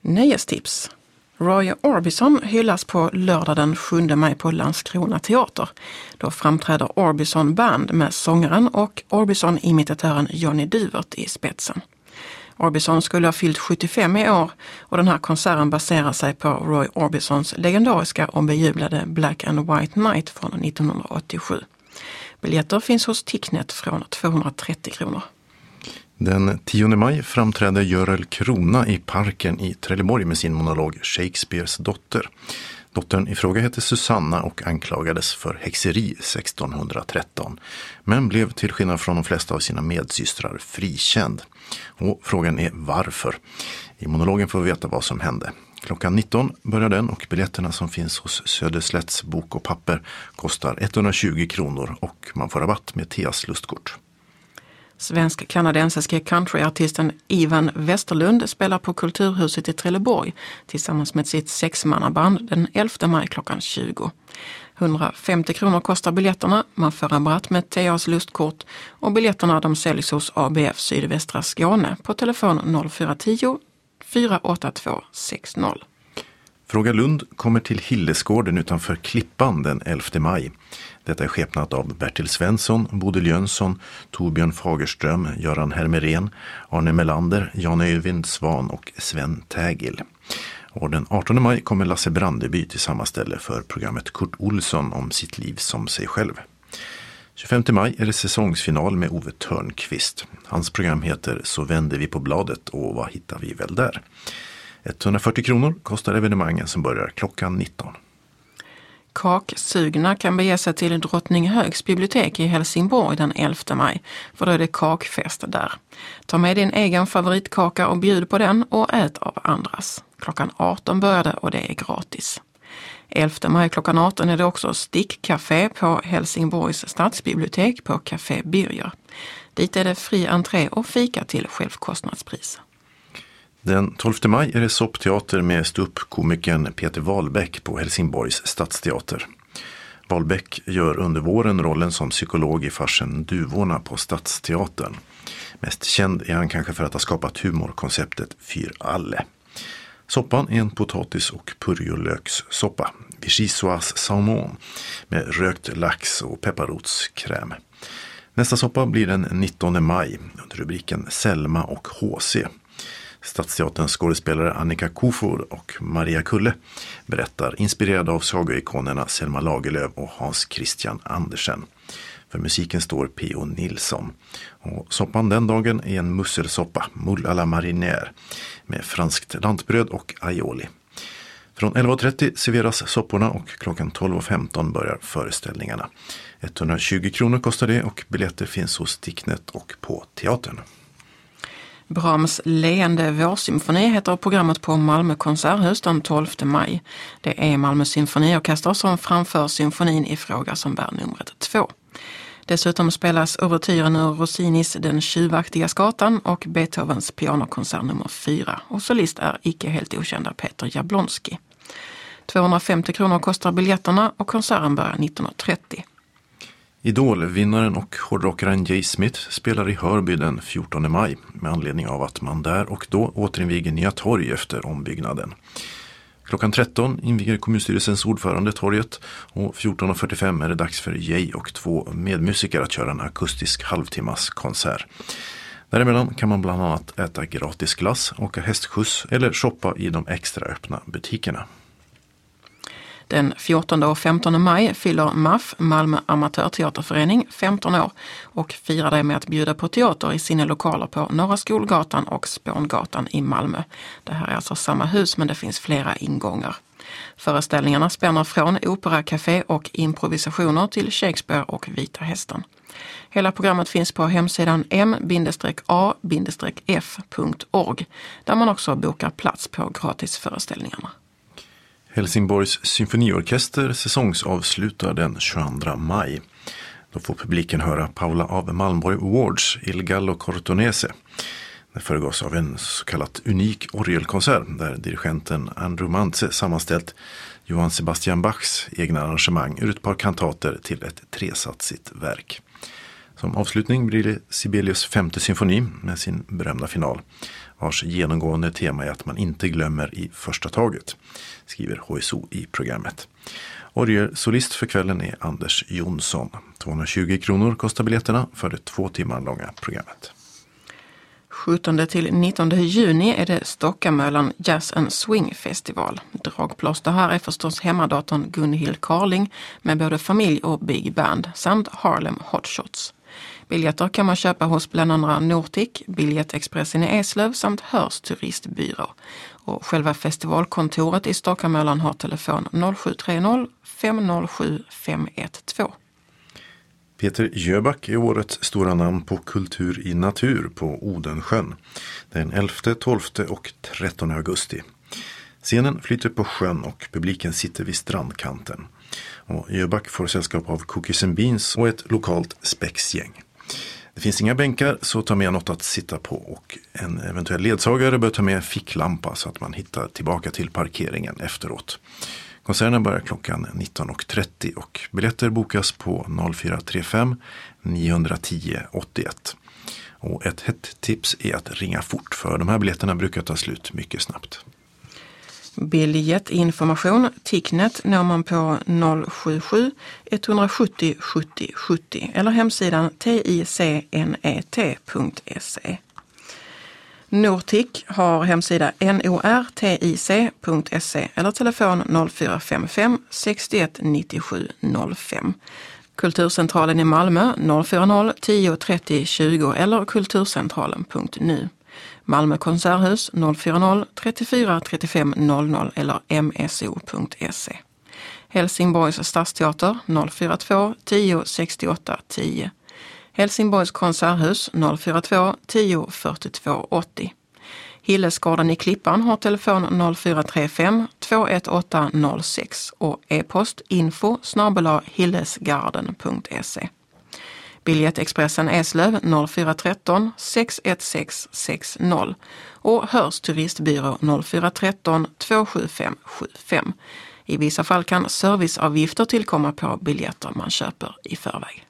Nöjestips. Roy Orbison hyllas på lördag den 7 maj på Landskrona teater. Då framträder Orbison Band med sångaren och Orbison-imitatören Johnny Duvert i spetsen. Orbison skulle ha fyllt 75 i år och den här konserten baserar sig på Roy Orbisons legendariska och bejublade Black and White Night från 1987. Biljetter finns hos Ticknet från 230 kronor. Den 10 maj framträdde Görel Krona i Parken i Trelleborg med sin monolog Shakespeares dotter. Dottern i fråga hette Susanna och anklagades för häxeri 1613, men blev till skillnad från de flesta av sina medsystrar frikänd. Och frågan är varför. I monologen får vi veta vad som hände. Klockan 19 börjar den och biljetterna som finns hos Söderslätts bok och papper kostar 120 kronor och man får rabatt med Teas lustkort. Svensk-kanadensiske countryartisten Ivan Westerlund spelar på Kulturhuset i Trelleborg tillsammans med sitt 6-mannaband den 11 maj klockan 20. 150 kronor kostar biljetterna, man får rabatt med Teas lustkort och biljetterna de säljs hos ABF Sydvästra Skåne på telefon 0410 482 60. Fråga Lund kommer till Hillesgården utanför Klippan den 11 maj. Detta är skepnat av Bertil Svensson, Bodil Jönsson, Torbjörn Fagerström, Göran Hermeren, Arne Melander, Jan Övind Svan och Sven Tägil. Och den 18 maj kommer Lasse Brandeby till samma ställe för programmet Kurt Olsson om sitt liv som sig själv. 25 maj är det säsongsfinal med Ove Törnqvist. Hans program heter Så vänder vi på bladet och vad hittar vi väl där? 140 kronor kostar evenemangen som börjar klockan 19. Kaksugna kan bege sig till Drottninghögs bibliotek i Helsingborg den 11 maj, för då är det kakfest där. Ta med din egen favoritkaka och bjud på den och ät av andras. Klockan 18 börjar det och det är gratis. 11 maj klockan 18 är det också stickcafé på Helsingborgs stadsbibliotek på Café Birger. Dit är det fri entré och fika till självkostnadspris. Den 12 maj är det soppteater med ståuppkomikern Peter Wahlbeck på Helsingborgs stadsteater. Wahlbeck gör under våren rollen som psykolog i farsen Duvorna på Stadsteatern. Mest känd är han kanske för att ha skapat humorkonceptet Fyr alle. Soppan är en potatis- och purjolökssoppa, vichyssoise saumon, med rökt lax och pepparrotskräm. Nästa soppa blir den 19 maj under rubriken Selma och HC. Stadsteaterns skådespelare Annika Kofur och Maria Kulle berättar inspirerade av sagoikonerna Selma Lagerlöf och Hans Christian Andersen. För musiken står P.O. Nilsson. Och soppan den dagen är en musselsoppa, moule à la marinière, med franskt lantbröd och aioli. Från 11.30 serveras sopporna och klockan 12.15 börjar föreställningarna. 120 kronor kostar det och biljetter finns hos Ticknet och på teatern. Brahms leende vårsymfoni heter programmet på Malmö konserthus den 12 maj. Det är Malmö symfoniorkester som framför symfonin i fråga som bär numret 2. Dessutom spelas ouvertyren ur Rossinis Den tjuvaktiga skatan och Beethovens pianokonsert nummer 4. Och solist är icke helt okända Peter Jablonski. 250 kronor kostar biljetterna och konserten börjar 19.30. Idol-vinnaren och hårdrockaren Jay Smith spelar i Hörby den 14 maj med anledning av att man där och då återinviger Nya torg efter ombyggnaden. Klockan 13 inviger kommunstyrelsens ordförande torget och 14.45 är det dags för Jay och 2 medmusiker att köra en akustisk halvtimmas konsert. Däremellan kan man bland annat äta gratis glass, åka hästskjuts eller shoppa i de extra öppna butikerna. Den 14 och 15 maj fyller MAF, Malmö Amatörteaterförening, 15 år och firar det med att bjuda på teater i sina lokaler på Norra Skolgatan och Spångatan i Malmö. Det här är alltså samma hus men det finns flera ingångar. Föreställningarna spänner från operacafé och improvisationer till Shakespeare och Vita hästen. Hela programmet finns på hemsidan m-a-f.org där man också bokar plats på gratisföreställningarna. Helsingborgs symfoniorkester säsongsavslutar den 22 maj. Då får publiken höra Paula av Malmborg Awards Il Gallo Cortonese. Det föregås av en så kallat unik orgelkonsert där dirigenten Andrew Mantze sammanställt Johann Sebastian Bachs egna arrangemang ur ett par kantater till ett tresatsigt verk. Som avslutning blir det Sibelius femte symfoni med sin berömda final, vars genomgående tema är att man inte glömmer i första taget, skriver HSO i programmet. Orgelsolist för kvällen är Anders Jonsson. 220 kronor kostar biljetterna för det 2 timmar långa programmet. 17 till 19 juni är det Stockamöllan Jazz and Swing Festival. Dragplåster här är förstås hemmadatorn Gunhild Carling med både familj och big band samt Harlem Hotshots. Biljetter kan man köpa hos bland andra Nortic, Biljettexpressen i Eslöv samt Hörs turistbyrå. Och själva festivalkontoret i Stockamöllan har telefon 0730 507 512. Peter Jöback är årets stora namn på Kultur i natur på Odensjön den 11, 12 och 13 augusti. Scenen flyter på sjön och publiken sitter vid strandkanten. Och Jöback får sällskap av Cookies and Beans och ett lokalt spexgäng. Det finns inga bänkar, så ta med något att sitta på, och en eventuell ledsagare bör ta med ficklampa så att man hittar tillbaka till parkeringen efteråt. Konserten börjar klockan 19.30 och biljetter bokas på 0435 910 81. Och ett hett tips är att ringa fort, för de här biljetterna brukar ta slut mycket snabbt. Biljettinformation Ticknet når man på 077 170 70 70 eller hemsidan ticnet.se. Nortic har hemsida nortic.se eller telefon 0455 61 97 05. Kulturcentralen i Malmö 040 10 30 20 eller kulturcentralen.nu. Malmö konserthus 040 34 35 00 eller mso.se. Helsingborgs stadsteater 042 10 68 10. Helsingborgs konserthus 042 10 42 80. Hillesgården i Klippan har telefon 0435 218 06 och e-post info@hillesgarden.se. Biljettexpressen Eslöv 0413 616 60 och Hörs turistbyrå 0413 275 75. I vissa fall kan serviceavgifter tillkomma på biljetter man köper i förväg.